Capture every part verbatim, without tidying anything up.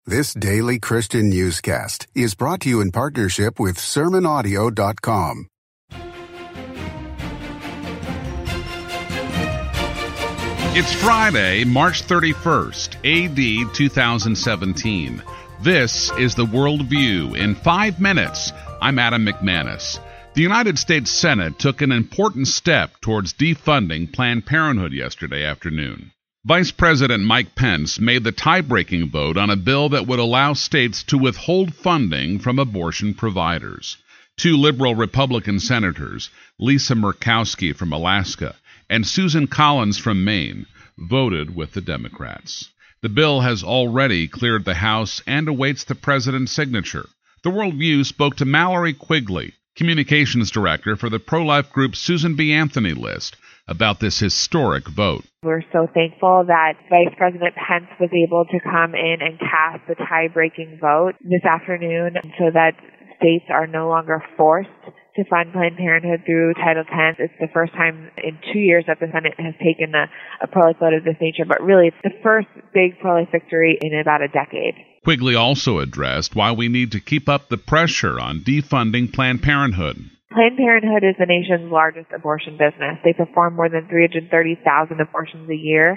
This daily Christian newscast is brought to you in partnership with sermon audio dot com. It's Friday, March thirty-first, A D two thousand seventeen. This is the World View in five minutes. I'm Adam McManus. The United States Senate took an important step towards defunding Planned Parenthood yesterday afternoon. Vice President Mike Pence made the tie-breaking vote on a bill that would allow states to withhold funding from abortion providers. Two liberal Republican senators, Lisa Murkowski from Alaska and Susan Collins from Maine, voted with the Democrats. The bill has already cleared the House and awaits the president's signature. The World View spoke to Mallory Quigley, communications director for the pro-life group Susan B. Anthony List, about this historic vote. We're so thankful that Vice President Pence was able to come in and cast the tie-breaking vote this afternoon so that states are no longer forced to fund Planned Parenthood through Title ten. It's the first time in two years that the Senate has taken a, a pro-life vote of this nature, but really it's the first big pro-life victory in about a decade. Quigley also addressed why we need to keep up the pressure on defunding Planned Parenthood. Planned Parenthood is the nation's largest abortion business. They perform more than three hundred thirty thousand abortions a year,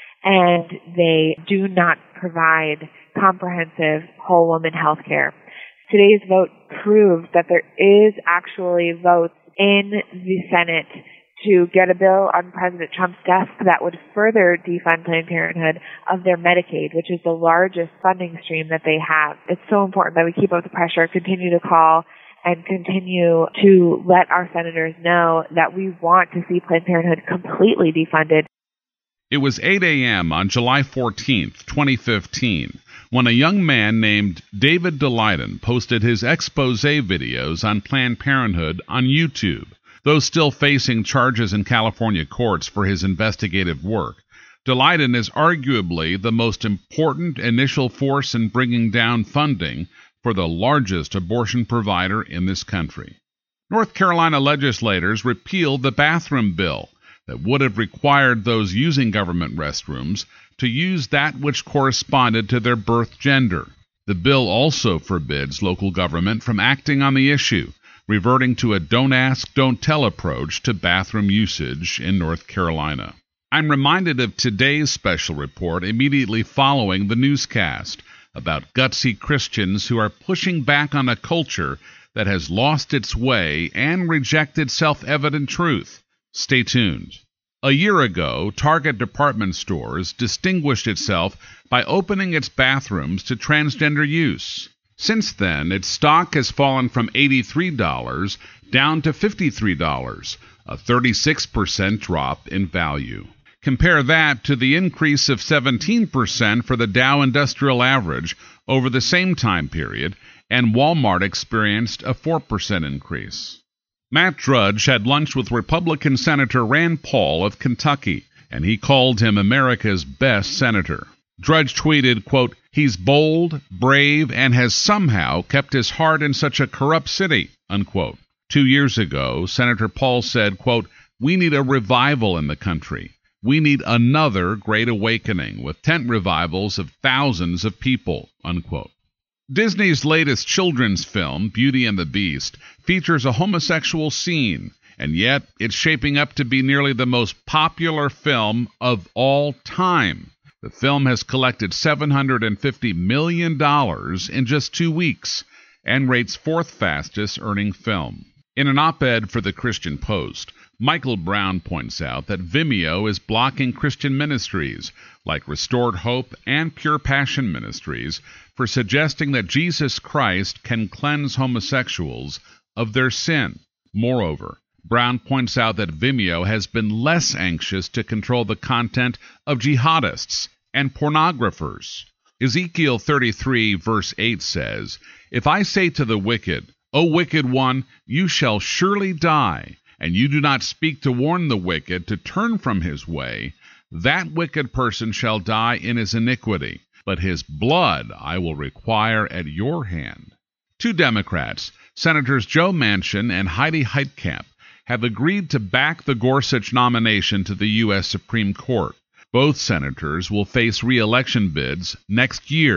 and they do not provide comprehensive whole woman health care. Today's vote proves that there is actually votes in the Senate to get a bill on President Trump's desk that would further defund Planned Parenthood of their Medicaid, which is the largest funding stream that they have. It's so important that we keep up the pressure, continue to call, and continue to let our senators know that we want to see Planned Parenthood completely defunded. It was eight a.m. on July fourteenth, twenty fifteen, when a young man named David Daleiden posted his expose videos on Planned Parenthood on YouTube. Though still facing charges in California courts for his investigative work, Daleiden is arguably the most important initial force in bringing down funding for the largest abortion provider in this country. North Carolina legislators repealed the bathroom bill that would have required those using government restrooms to use that which corresponded to their birth gender. The bill also forbids local government from acting on the issue, reverting to a don't ask, don't tell approach to bathroom usage in North Carolina. I'm reminded of today's special report immediately following the newscast about gutsy Christians who are pushing back on a culture that has lost its way and rejected self-evident truth. Stay tuned. A year ago, Target department stores distinguished itself by opening its bathrooms to transgender use. Since then, its stock has fallen from eighty-three dollars down to fifty-three dollars, a thirty-six percent drop in value. Compare that to the increase of seventeen percent for the Dow Industrial Average over the same time period, and Walmart experienced a four percent increase. Matt Drudge had lunch with Republican Senator Rand Paul of Kentucky, and he called him America's best senator. Drudge tweeted, quote, "He's bold, brave, and has somehow kept his heart in such a corrupt city," unquote. Two years ago, Senator Paul said, quote, "We need a revival in the country. We need another great awakening with tent revivals of thousands of people," unquote. Disney's latest children's film, Beauty and the Beast, features a homosexual scene, and yet it's shaping up to be nearly the most popular film of all time. The film has collected seven hundred fifty million dollars in just two weeks and rates fourth fastest earning film. In an op-ed for the Christian Post, Michael Brown points out that Vimeo is blocking Christian ministries like Restored Hope and Pure Passion Ministries for suggesting that Jesus Christ can cleanse homosexuals of their sin. Moreover, Brown points out that Vimeo has been less anxious to control the content of jihadists and pornographers. Ezekiel thirty-three, verse eight says, "If I say to the wicked, O wicked one, you shall surely die, and you do not speak to warn the wicked to turn from his way, that wicked person shall die in his iniquity, but his blood I will require at your hand." Two Democrats, Senators Joe Manchin and Heidi Heitkamp, have agreed to back the Gorsuch nomination to the U S Supreme Court. Both senators will face re-election bids next year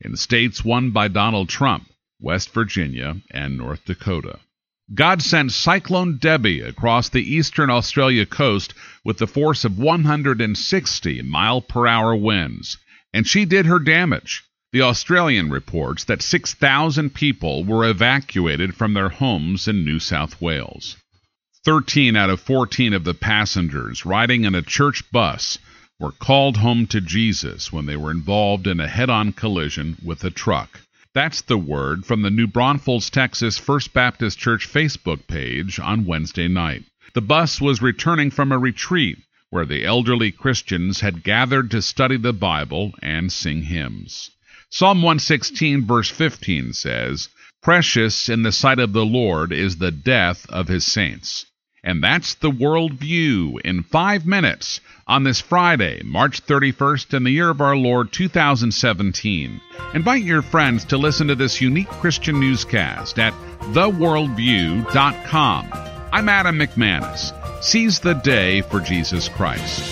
in states won by Donald Trump, West Virginia and North Dakota. God sent Cyclone Debbie across the eastern Australia coast with the force of one hundred sixty mile per hour winds, and she did her damage. The Australian reports that six thousand people were evacuated from their homes in New South Wales. Thirteen out of fourteen of the passengers riding in a church bus were called home to Jesus when they were involved in a head-on collision with a truck. That's the word from the New Braunfels, Texas First Baptist Church Facebook page on Wednesday night. The bus was returning from a retreat where the elderly Christians had gathered to study the Bible and sing hymns. Psalm one sixteen verse fifteen says, "Precious in the sight of the Lord is the death of his saints." And that's the World View in five minutes on this Friday, March thirty-first, in the year of our Lord two thousand seventeen. Invite your friends to listen to this unique Christian newscast at the world view dot com. I'm Adam McManus. Seize the day for Jesus Christ.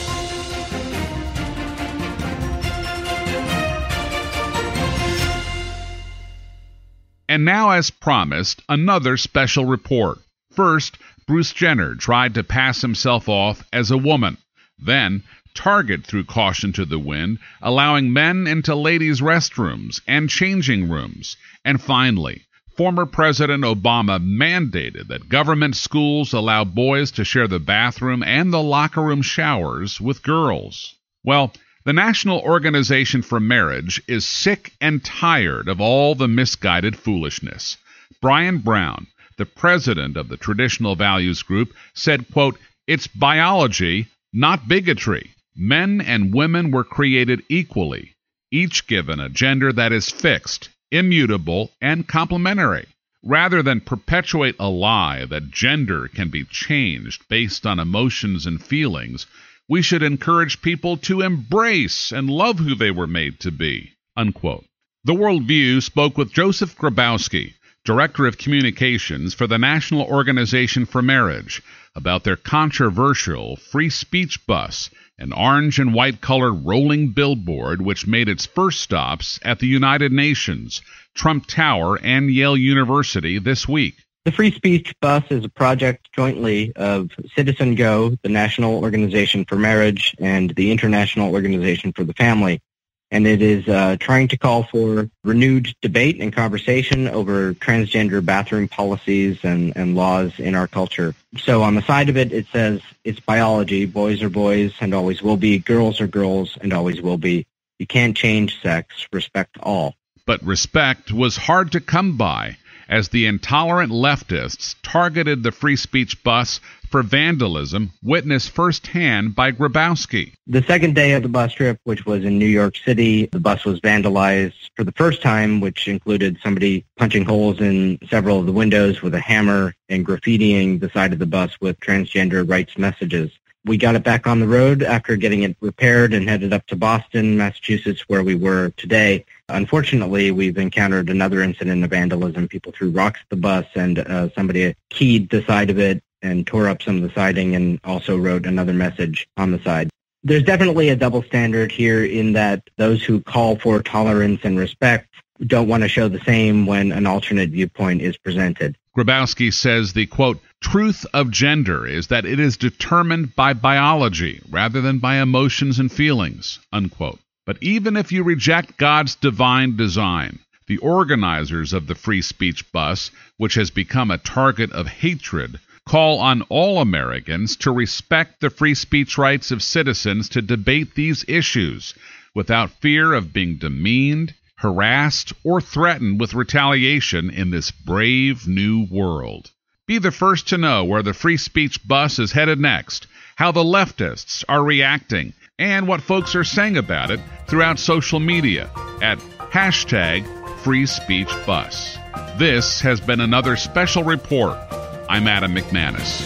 And now, as promised, another special report. First, Bruce Jenner tried to pass himself off as a woman. Then, Target threw caution to the wind, allowing men into ladies' restrooms and changing rooms. And finally, former President Obama mandated that government schools allow boys to share the bathroom and the locker room showers with girls. Well, the National Organization for Marriage is sick and tired of all the misguided foolishness. Brian Brown, the president of the Traditional Values Group, said, quote, "It's biology, not bigotry. Men and women were created equally, each given a gender that is fixed, immutable, and complementary. Rather than perpetuate a lie that gender can be changed based on emotions and feelings, we should encourage people to embrace and love who they were made to be," unquote. The World View spoke with Joseph Grabowski, Director of Communications for the National Organization for Marriage, about their controversial free speech bus, an orange and white colored rolling billboard which made its first stops at the United Nations, Trump Tower, and Yale University this week. The Free Speech Bus is a project jointly of Citizen Go, the National Organization for Marriage, and the International Organization for the Family. And it is uh, trying to call for renewed debate and conversation over transgender bathroom policies and, and laws in our culture. So on the side of it, it says it's biology. Boys are boys and always will be. Girls are girls and always will be. You can't change sex. Respect all. But respect was hard to come by, as the intolerant leftists targeted the free speech bus for vandalism, witnessed firsthand by Grabowski. The second day of the bus trip, which was in New York City, the bus was vandalized for the first time, which included somebody punching holes in several of the windows with a hammer and graffitiing the side of the bus with transgender rights messages. We got it back on the road after getting it repaired and headed up to Boston, Massachusetts, where we were today. Unfortunately, we've encountered another incident of vandalism. People threw rocks at the bus, and uh, somebody keyed the side of it and tore up some of the siding and also wrote another message on the side. There's definitely a double standard here in that those who call for tolerance and respect don't want to show the same when an alternate viewpoint is presented. Grabowski says the, quote, "truth of gender is that it is determined by biology rather than by emotions and feelings," unquote. But even if you reject God's divine design, the organizers of the free speech bus, which has become a target of hatred, call on all Americans to respect the free speech rights of citizens to debate these issues without fear of being demeaned, harassed, or threatened with retaliation in this brave new world. Be the first to know where the free speech bus is headed next, how the leftists are reacting, and what folks are saying about it throughout social media at hashtag Free Speech Bus. This has been another special report. I'm Adam McManus.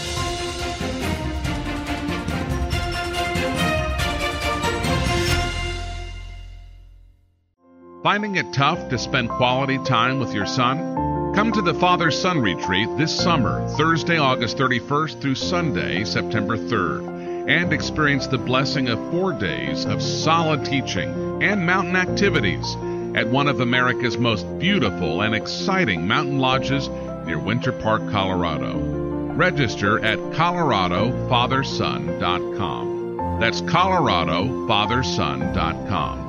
Finding it tough to spend quality time with your son? Come to the Father-Son Retreat this summer, Thursday, August thirty-first through Sunday, September third, and experience the blessing of four days of solid teaching and mountain activities. at one of America's most beautiful and exciting mountain lodges near Winter Park, Colorado. Register at colorado father son dot com. That's colorado father son dot com.